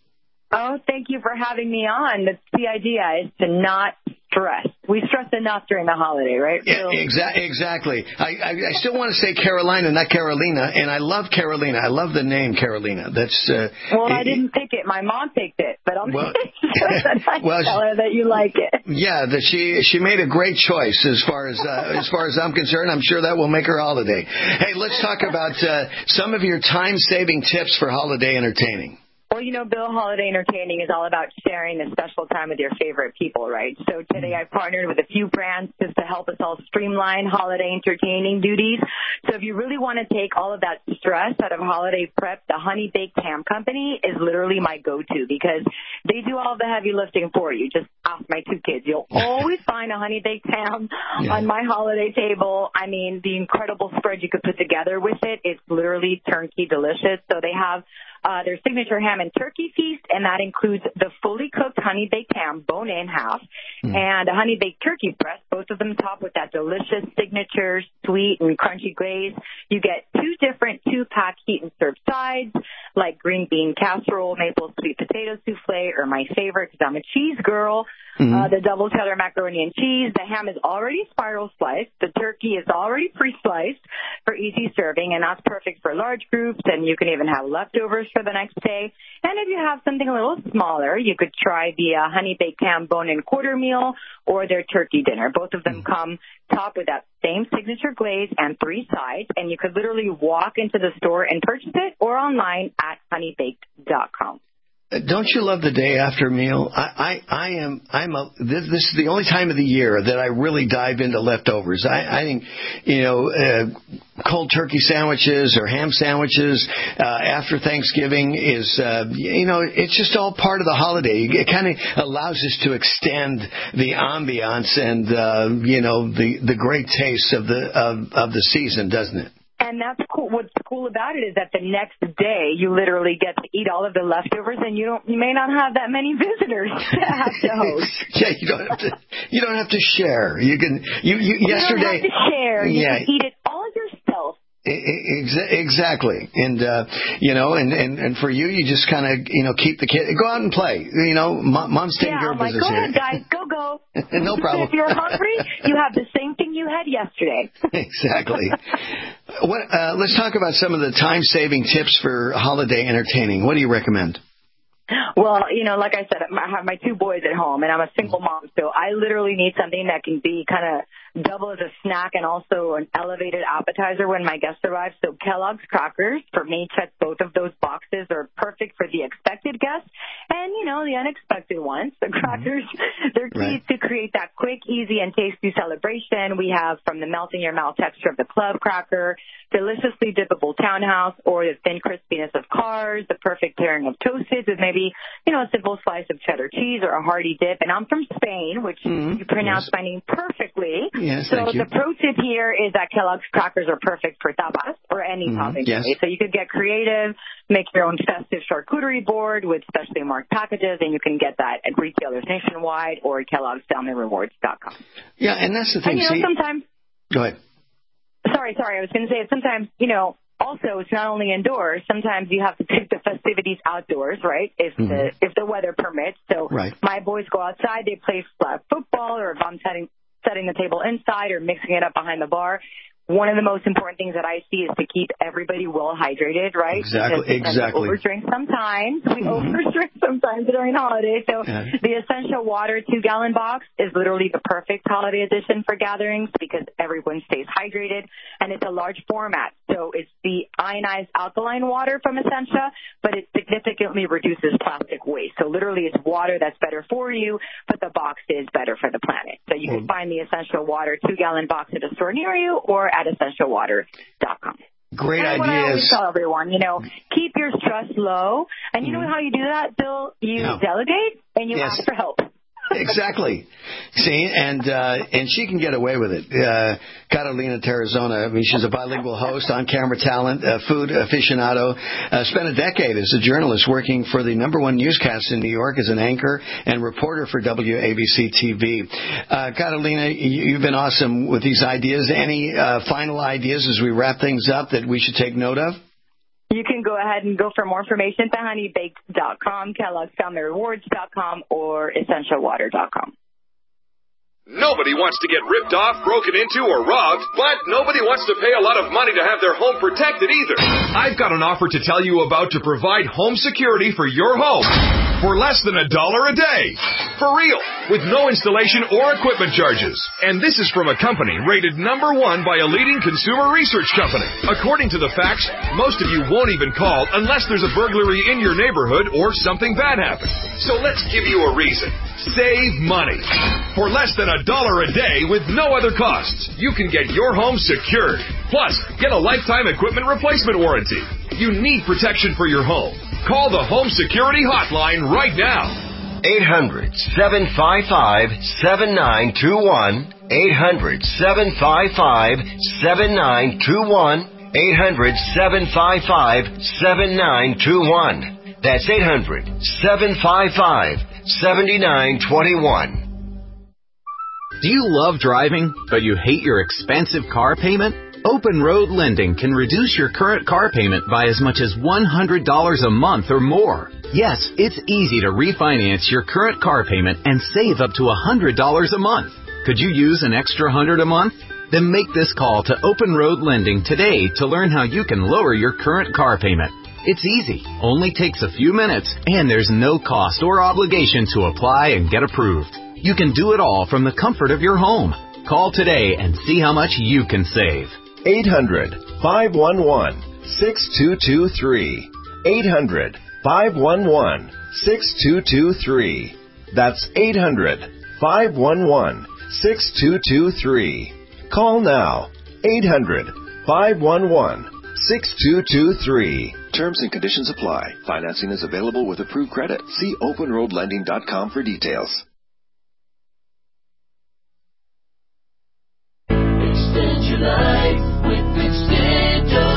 Oh, thank you for having me on. That's the idea, is to not stress. We stress enough during the holiday, right? Yeah, exa- exactly. I, I, I still want to say Carolina, not Carolina, and I love Carolina. I love the name Carolina. That's uh, well, it, I didn't pick it. My mom picked it, but I'm well, well, tell her that you like it. Yeah, that she she made a great choice as far as uh, as far as I'm concerned. I'm sure that will make her holiday. Hey, let's talk about uh, some of your time-saving tips for holiday entertaining. Well, you know, Bill, holiday entertaining is all about sharing a special time with your favorite people, right? So today I've partnered with a few brands just to help us all streamline holiday entertaining duties. So if you really want to take all of that stress out of holiday prep, the Honey Baked Ham Company is literally my go-to because they do all the heavy lifting for you. Just ask my two kids. You'll always find a Honey Baked Ham yeah. on my holiday table. I mean, the incredible spread you could put together with it, it's literally turnkey delicious. So they have Uh, their signature ham and turkey feast, and that includes the fully cooked honey baked ham, bone in half, mm. and a honey baked turkey breast, both of them topped with that delicious signature sweet and crunchy glaze. You get two different two-pack heat and serve sides, like green bean casserole, maple sweet potato souffle, or my favorite, because I'm a cheese girl, mm-hmm. uh, the double cheddar macaroni and cheese. The ham is already spiral sliced. The turkey is already pre-sliced for easy serving, and that's perfect for large groups, and you can even have leftovers for the next day. And if you have something a little smaller, you could try the uh, honey baked ham bone-in quarter meal or their turkey dinner. Both of them mm. come topped with that same signature glaze and three sides, and you could literally walk into the store and purchase it or online at honey baked dot com. Don't you love the day after meal? I, I, I am, I'm a, this, this is the only time of the year that I really dive into leftovers. I, I think, you know, uh, cold turkey sandwiches or ham sandwiches, uh, after Thanksgiving is, uh, you know, it's just all part of the holiday. It kind of allows us to extend the ambiance and, uh, you know, the, the great taste of the, of, of the season, doesn't it? And that's cool. What's cool about it is that the next day you literally get to eat all of the leftovers, and you don't, you may not have that many visitors to have to host. Yeah, you don't have to. You don't have to share. You can. You, you, you yesterday. don't have to share. You yeah. can eat it all yourself. Exactly, and uh, you know, and, and, and for you, you just kind of you know keep the kid, go out and play. You know, mom's taking yeah, care of I'm business like, go here. ahead, guys, go go. No problem. If you're hungry, you have the same thing you had yesterday. Exactly. What? Uh, let's talk about some of the time-saving tips for holiday entertaining. What do you recommend? Well, you know, like I said, I have my two boys at home, and I'm a single mom, so I literally need something that can be kind of double as a snack and also an elevated appetizer when my guests arrive. So Kellogg's crackers, for me, check both of those boxes. Are perfect for the expected guests and, you know, the unexpected ones. The crackers, mm-hmm. they're key right. to create that quick, easy, and tasty celebration. We have from the melt-in-your-mouth texture of the club cracker, deliciously dippable townhouse, or the thin crispiness of Cars, the perfect pairing of toasted with maybe, you know, a simple slice of cheddar cheese or a hearty dip. And I'm from Spain, which mm-hmm. you pronounce yes. my name perfectly. Yes, so thank you. The pro tip here is that Kellogg's crackers are perfect for tapas or any mm-hmm. topping. Yes. So you could get creative, make your own festive charcuterie board with specially marked packages, and you can get that at retailers nationwide or at Kellogg's Family Rewards dot com. Yeah, and that's the thing. And, you know, See, sometimes... Go ahead. Sorry, sorry. I was going to say sometimes, you know, also it's not only indoors. Sometimes you have to take the festivities outdoors, right, if mm-hmm. the if the weather permits. So right. my boys go outside. They play flag football, or if I'm setting setting the table inside or mixing it up behind the bar. One of the most important things that I see is to keep everybody well hydrated, right? Exactly. Because exactly. We overdrink sometimes. We mm-hmm. overdrink sometimes during holidays. So yeah. the Essential Water two-gallon box is literally the perfect holiday edition for gatherings because everyone stays hydrated, and it's a large format. So it's the ionized alkaline water from Essentia, but it significantly reduces plastic waste. So literally it's water that's better for you, but the box is better for the planet. So you can find the Essential Water two-gallon box at a store near you or at essential water dot com. Great and ideas. What I always tell everyone, you know, keep your stress low. And you mm-hmm. know how you do that, Bill? You yeah. delegate and you yes. ask for help. Exactly. See, and uh, and she can get away with it. Uh, Catalina Tarazona, I mean, she's a bilingual host, on-camera talent, uh, food aficionado, uh, spent a decade as a journalist working for the number one newscast in New York as an anchor and reporter for W A B C T V. Uh, Catalina, you've been awesome with these ideas. Any uh, final ideas as we wrap things up that we should take note of? You can go ahead and go for more information to honey baked dot com, Kellogg's Family Rewards dot com, or essential water dot com. Nobody wants to get ripped off, broken into, or robbed, but nobody wants to pay a lot of money to have their home protected either. I've got an offer to tell you about to provide home security for your home for less than a dollar a day. For real, with no installation or equipment charges. And this is from a company rated number one by a leading consumer research company. According to the facts, most of you won't even call unless there's a burglary in your neighborhood or something bad happens. So let's give you a reason. Save money. For less than a dollar a day with no other costs, you can get your home secured. Plus, get a lifetime equipment replacement warranty. You need protection for your home. Call the Home Security Hotline right now. eight hundred, seven five five, seven nine two one. eight hundred, seven five five, seven nine two one. eight hundred, seven five five, seven nine two one. That's eight hundred, seven five five, seven nine two one. Do you love driving, but you hate your expensive car payment? Open Road Lending can reduce your current car payment by as much as one hundred dollars a month or more. Yes, it's easy to refinance your current car payment and save up to one hundred dollars a month. Could you use an extra one hundred dollars a month? Then make this call to Open Road Lending today to learn how you can lower your current car payment. It's easy, only takes a few minutes, and there's no cost or obligation to apply and get approved. You can do it all from the comfort of your home. Call today and see how much you can save. eight hundred, five one one, six two two three. eight hundred, five one one, six two two three. That's eight hundred, five one one, six two two three. Call now. eight hundred, five one one, six two two three. Terms and conditions apply. Financing is available with approved credit. See open road lending dot com for details. Extend your life with Extendo.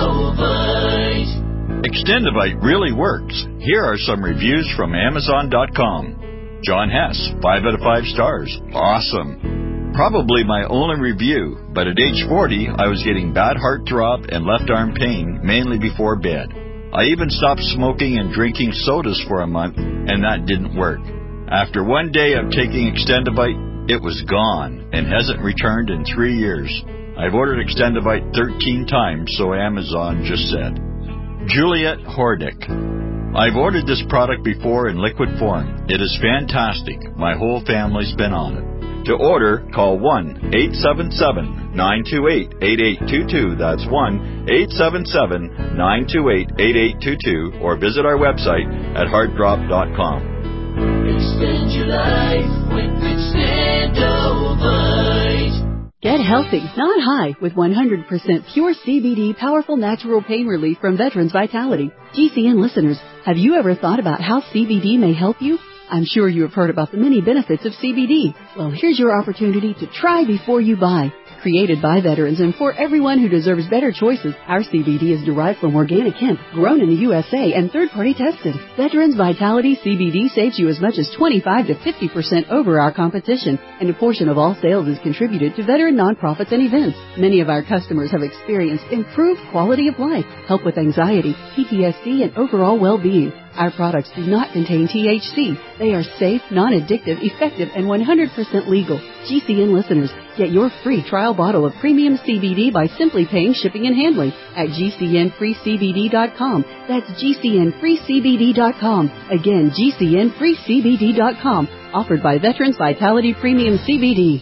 Extendivite really works. Here are some reviews from Amazon dot com. John Hess, five out of five stars. Awesome. Probably my only review, but at age forty, I was getting bad heartthrob and left arm pain, mainly before bed. I even stopped smoking and drinking sodas for a month, and that didn't work. After one day of taking Extendivite, it was gone and hasn't returned in three years. I've ordered Extendivite thirteen times, so Amazon just said. Juliet Hordick. I've ordered this product before in liquid form. It is fantastic. My whole family's been on it. To order, call one eight seven seven, nine two eight, eight eight two two. That's one eight seven seven, nine two eight, eight eight two two, or visit our website at heart drop dot com. Extend your life with Extendivite. Get healthy, not high, with one hundred percent pure C B D powerful natural pain relief from Veterans Vitality. G C N listeners, have you ever thought about how C B D may help you? I'm sure you have heard about the many benefits of C B D. Well, here's your opportunity to try before you buy. Created by veterans and for everyone who deserves better choices, our C B D is derived from organic hemp, grown in the U S A and third-party tested. Veterans Vitality C B D saves you as much as twenty-five to fifty percent over our competition, and a portion of all sales is contributed to veteran nonprofits and events. Many of our customers have experienced improved quality of life, help with anxiety, P T S D, and overall well-being. Our products do not contain T H C. They are safe, non-addictive, effective, and one hundred percent legal. G C N listeners, get your free trial bottle of premium C B D by simply paying shipping and handling at G C N free C B D dot com. That's G C N free C B D dot com. Again, G C N free C B D dot com. Offered by Veterans Vitality Premium C B D.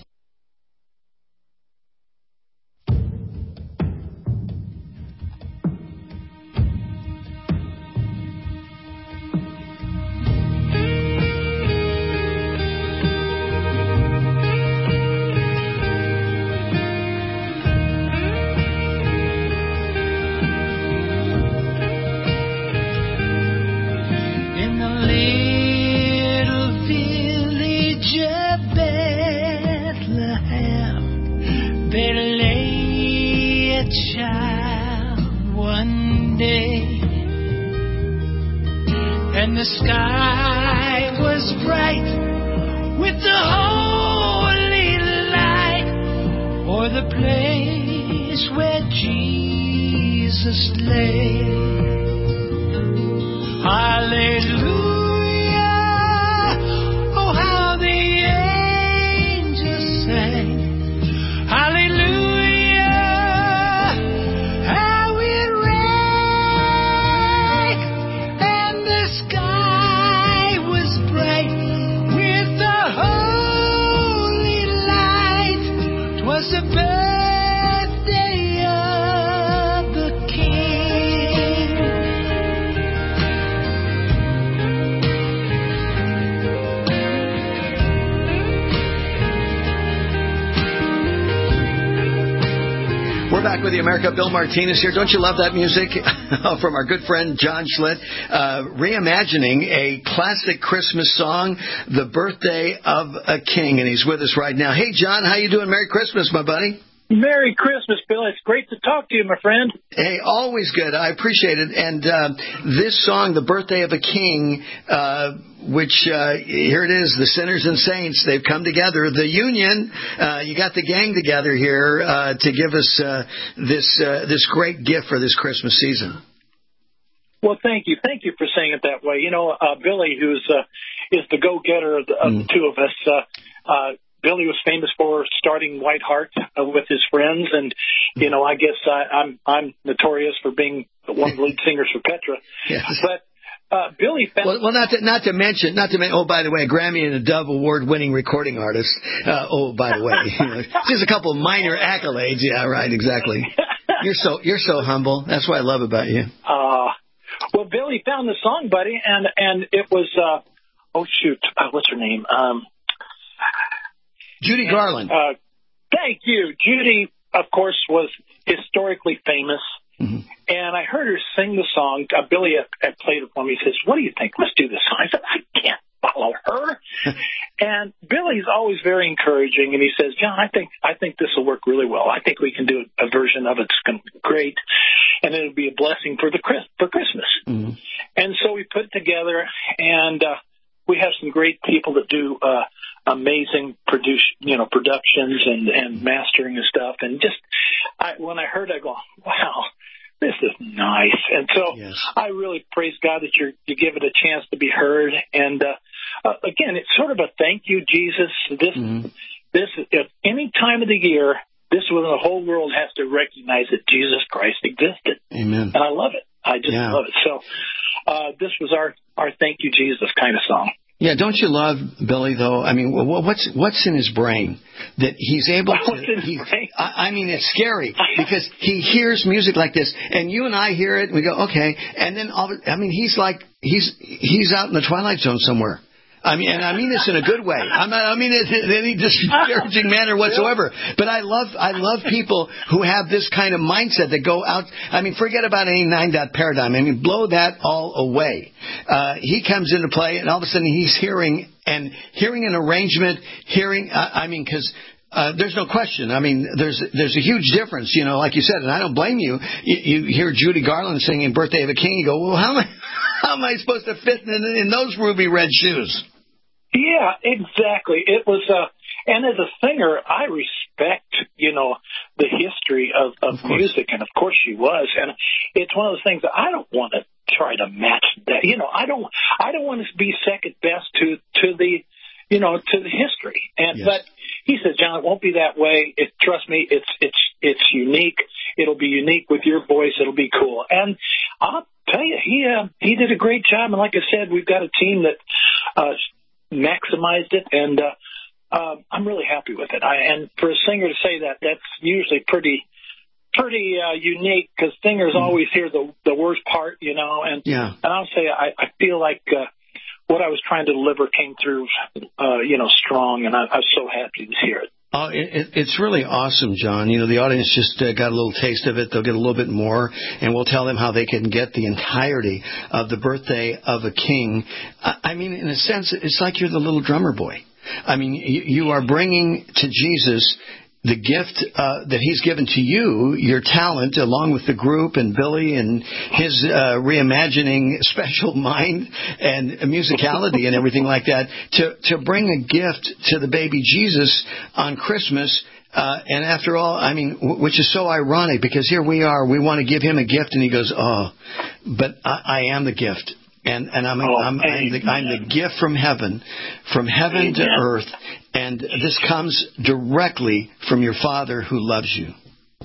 And the sky was bright with the holy light o'er the place where Jesus lay. Hallelujah, oh how the angels sang. Hallelujah. The birthday of the King. We're back with the America. Bill Martinez here. Don't you love that music from our good friend John Schlitt, uh, reimagining a classic Christmas song, "The Birthday of a King," and he's with us right now. Hey, John, how you doing? Merry Christmas, my buddy. Merry Christmas, Bill. It's great to talk to you, my friend. Hey, always good. I appreciate it. And uh, this song, "The Birthday of a King," uh, which, uh, here it is, the Sinners and Saints, they've come together. The Union, uh, you got the gang together here uh, to give us uh, this uh, this great gift for this Christmas season. Well, thank you. Thank you for saying it that way. You know, uh, Billy, who's uh, is the go-getter of the, of mm. the two of us, uh, uh, Billy was famous for starting White Heart uh, with his friends, and you know, I guess I, I'm I'm notorious for being one of the lead singers for Petra. Yes. But uh, Billy found well, well, not to not to mention, not to mention. Oh, by the way, a Grammy and a Dove Award-winning recording artist. Uh, oh, by the way, you know, just a couple of minor accolades. Yeah, right, exactly. You're so you're so humble. That's what I love about you. Uh well, Billy found the song, buddy, and and it was uh, oh shoot, uh, what's her name? Um, Judy Garland. Uh, thank you. Judy, of course, was historically famous. Mm-hmm. And I heard her sing the song. Uh, Billy had, had played it for me. He says, "What do you think? Let's do this song." I said, I can't follow her. And Billy's always very encouraging, and he says, John, I think I think this will work really well. I think we can do a version of it that's great, and it'll be a blessing for the for Christmas. Mm-hmm. And so we put it together, and uh, we have some great people that do uh, amazing produce, you know, productions and, and mastering and stuff. And just I, when I heard, I go, wow. This is nice. And so yes. I really praise God that you're, you give it a chance to be heard. And, uh, uh, again, it's sort of a thank you, Jesus. This, mm-hmm. this, at any time of the year, this is when the whole world has to recognize that Jesus Christ existed. Amen. And I love it. I just yeah. love it. So, uh, this was our, our thank you, Jesus kind of song. Yeah, don't you love Billy, though? I mean, what's what's in his brain that he's able to... What's in his brain? I, I mean, it's scary because he hears music like this, and you and I hear it, and we go, okay, and then, all, I mean, he's like, he's he's out in the Twilight Zone somewhere. I mean, and I mean this in a good way. I'm not, I mean it in any disparaging manner whatsoever. But I love, I love people who have this kind of mindset that go out. I mean, forget about any nine-dot paradigm. I mean, blow that all away. Uh, he comes into play, and all of a sudden he's hearing and hearing an arrangement, hearing. Uh, I mean, because. Uh, there's no question. I mean, there's there's a huge difference, you know, like you said, and I don't blame you. You, you hear Judy Garland singing "Birthday of a King," you go, well, how am I, how am I supposed to fit in, in those ruby red shoes? Yeah, exactly. It was, uh, and as a singer, I respect, you know, the history of, of, of music, and of course she was, and it's one of those things that I don't want to try to match that. You know, I don't, I don't want to be second best to to the, you know, to the history, and yes. but. He says, John, it won't be that way. It, trust me, it's it's it's unique. It'll be unique with your voice. It'll be cool. And I'll tell you, he uh, he did a great job. And like I said, we've got a team that uh, maximized it, and uh, uh, I'm really happy with it. I, and for a singer to say that, that's usually pretty pretty uh, unique because singers mm-hmm. always hear the the worst part, you know. And yeah. and I'll say, I, I feel like. Uh, What I was trying to deliver came through, uh, you know, strong, and I, I was so happy to hear it. Oh, it, it's really awesome, John. You know, the audience just uh, got a little taste of it. They'll get a little bit more, and we'll tell them how they can get the entirety of the Birthday of a King. I, I mean, in a sense, it's like you're the little drummer boy. I mean, you, you are bringing to Jesus the gift uh, that he's given to you, your talent, along with the group and Billy and his uh, reimagining special mind and musicality and everything like that, to, to bring a gift to the baby Jesus on Christmas. Uh, and after all, I mean, w- which is so ironic because here we are, we want to give him a gift, and he goes, oh, but I, I am the gift. And, and I'm, oh, I'm, I'm, the, I'm the gift from heaven, from heaven amen. To earth. And this comes directly from your Father who loves you.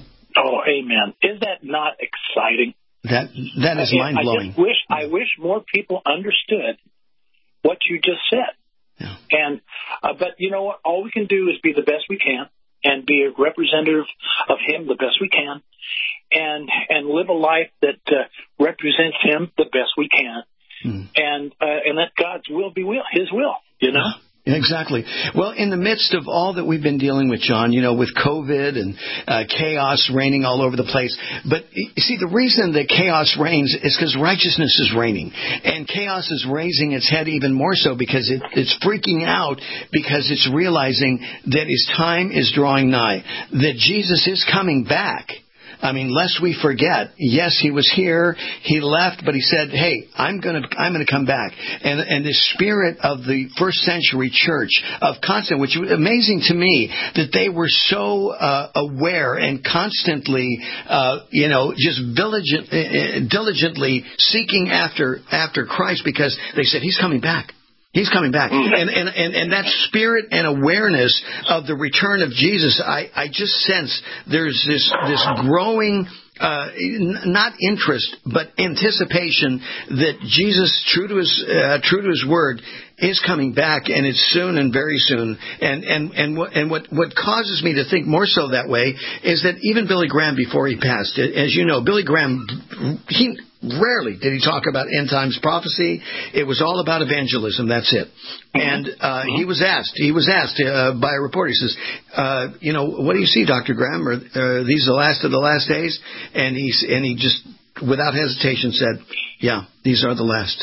Oh, amen. Is that not exciting? That That is mind blowing. I just wish, I wish more people understood what you just said. Yeah. And, uh, but you know what? All we can do is be the best we can and be a representative of him the best we can and, and live a life that uh, represents him the best we can. Mm. And uh, and let God's will be will, his will, you know? Yeah, exactly. Well, in the midst of all that we've been dealing with, John, you know, with COVID and uh, chaos reigning all over the place. But you see, the reason that chaos reigns is because righteousness is reigning. And chaos is raising its head even more so because it, it's freaking out because it's realizing that his time is drawing nigh, that Jesus is coming back. I mean, lest we forget, yes, he was here, he left, but he said, hey, I'm going to I'm going to come back. And and the spirit of the first century church of constant, which was amazing to me, that they were so uh, aware and constantly, uh, you know, just diligent, uh, diligently seeking after after Christ because they said, he's coming back. He's coming back. And, and, and, and that spirit and awareness of the return of Jesus, I, I just sense there's this, this growing, uh, not interest, but anticipation that Jesus, true to his, uh, true to his word, is coming back, and it's soon and very soon. And, and, and what, and what, what causes me to think more so that way is that even Billy Graham, before he passed, as you know, Billy Graham, he, rarely did he talk about end times prophecy. It was all about evangelism. That's it. And uh, he was asked. He was asked uh, by a reporter. He says, uh, "You know, what do you see, Doctor Graham? Are uh, these the last of the last days?" And he and he just, without hesitation, said, "Yeah, these are the last."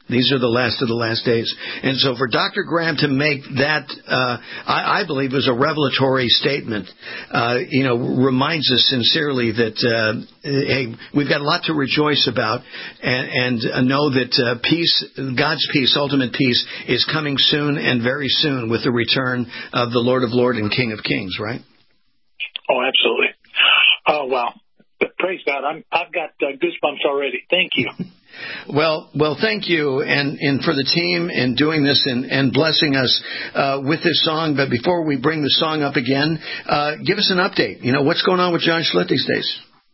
These are the last of the last days. And so for Doctor Graham to make that, uh, I, I believe was a revelatory statement, uh, you know, reminds us sincerely that, uh, hey, we've got a lot to rejoice about and, and uh, know that uh, peace, God's peace, ultimate peace, is coming soon and very soon with the return of the Lord of Lords and King of Kings, right? Oh, absolutely. Oh, wow. But praise God. I'm, I've got uh, goosebumps already. Thank you. Well, well, thank you, and, and for the team and doing this and, and blessing us uh, with this song. But before we bring the song up again, uh, give us an update. You know, what's going on with John Schlitt these days?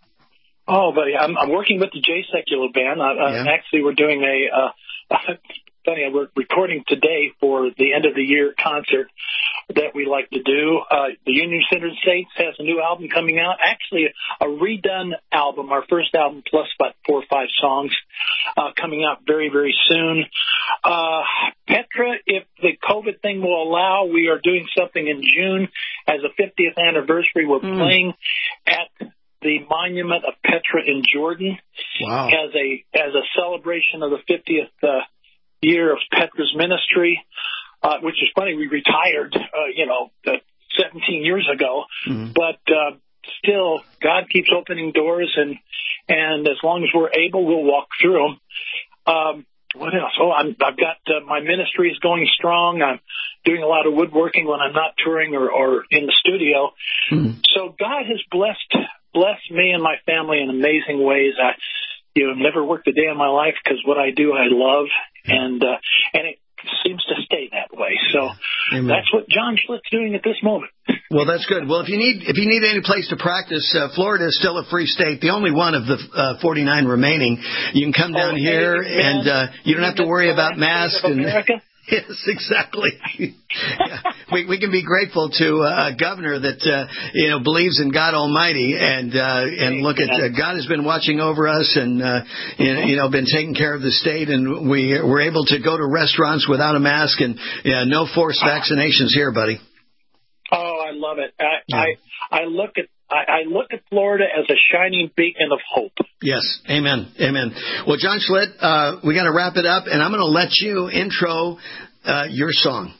Oh, buddy, I'm, I'm working with the J Secular Band. I, yeah. uh, actually, we're doing a, uh, funny, we're recording today for the end of the year concert that we like to do. Uh, the Union Centered Saints has a new album coming out, actually a redone album, our first album plus about four or five songs uh, coming out very, very soon. Uh, Petra, if the COVID thing will allow, we are doing something in June as a fiftieth anniversary. We're mm. playing at the Monument of Petra in Jordan wow. as a as a celebration of the fiftieth uh, year of Petra's ministry. Uh, which is funny, we retired, uh, you know, uh, seventeen years ago, mm-hmm. but uh, still, God keeps opening doors, and and as long as we're able, we'll walk through them. Um, what else? Oh, I'm, I've got uh, my ministry is going strong. I'm doing a lot of woodworking when I'm not touring or, or in the studio. Mm-hmm. So God has blessed blessed me and my family in amazing ways. I, you know, never worked a day in my life because what I do, I love, and uh, and it seems to stay that way. So Amen. That's what John Schlitt's doing at this moment. Well, that's good. Well, if you need if you need any place to practice, uh, Florida is still a free state, the only one of the uh, forty-nine remaining. You can come down oh, here, and uh, you don't have to worry about masks. And yes, exactly. yeah. We we can be grateful to uh, a governor that uh, you know believes in God Almighty, and uh, and look at uh, God has been watching over us, and uh, you know been taking care of the state, and we we're able to go to restaurants without a mask, and yeah, no forced vaccinations here, buddy. Oh, I love it. I yeah. I, I look at. I look at Florida as a shining beacon of hope. Yes. Amen. Amen. Well, John Schlitt, uh, we got to wrap it up, and I'm going to let you intro uh, your song.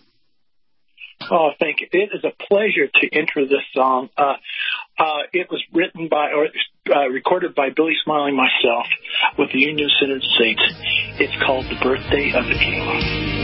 Oh, thank you. It is a pleasure to intro this song. Uh, uh, it was written by, or uh, recorded by Billy Smiling myself with the Union Centered Saints. It's called The Birthday of the King.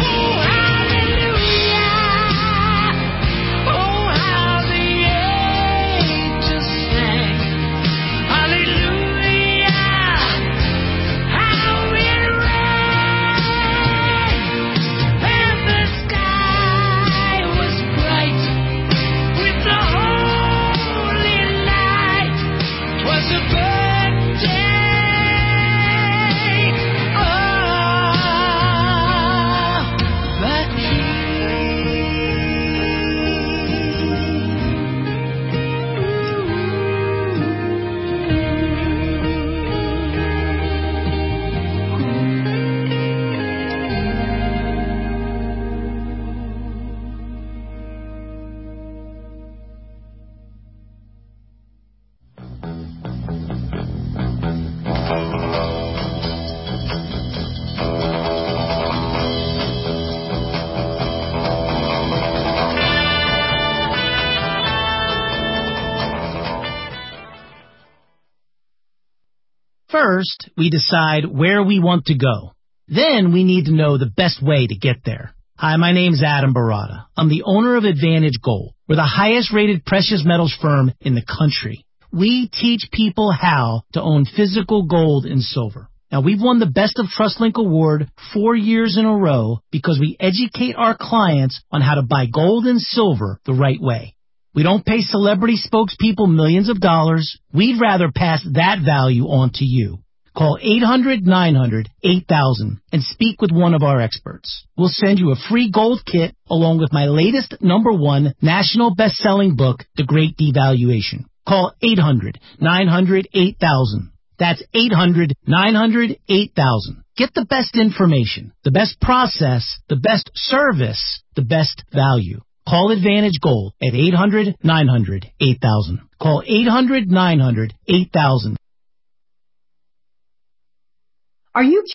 First, we decide where we want to go. Then we need to know the best way to get there. Hi, my name's Adam Barada. I'm the owner of Advantage Gold. We're the highest rated precious metals firm in the country. We teach people how to own physical gold and silver. Now, we've won the Best of TrustLink Award four years in a row because we educate our clients on how to buy gold and silver the right way. We don't pay celebrity spokespeople millions of dollars. We'd rather pass that value on to you. Call eight hundred nine hundred eight thousand and speak with one of our experts. We'll send you a free gold kit along with my latest number one national best-selling book, The Great Devaluation. Call eight hundred nine hundred eight thousand. That's eight hundred nine hundred eight thousand. Get the best information, the best process, the best service, the best value. Call Advantage Gold at eight hundred nine hundred eight thousand. Call eight hundred nine hundred eight thousand. Are you